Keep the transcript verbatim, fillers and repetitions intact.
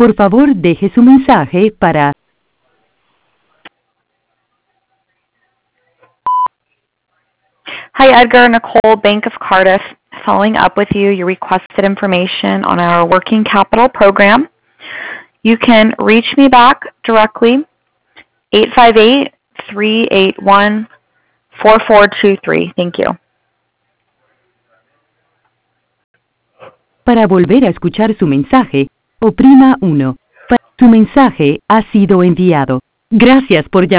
Por favor, deje su mensaje para... Hi, Edgar. Nicole, Bank of Cardiff, following up with you. You requested information on our working capital program. You can reach me back directly, eight five eight, three eight one, four four two three. Thank you. Para volver a escuchar su mensaje, oprima uno. Su mensaje ha sido enviado. Gracias por llamar.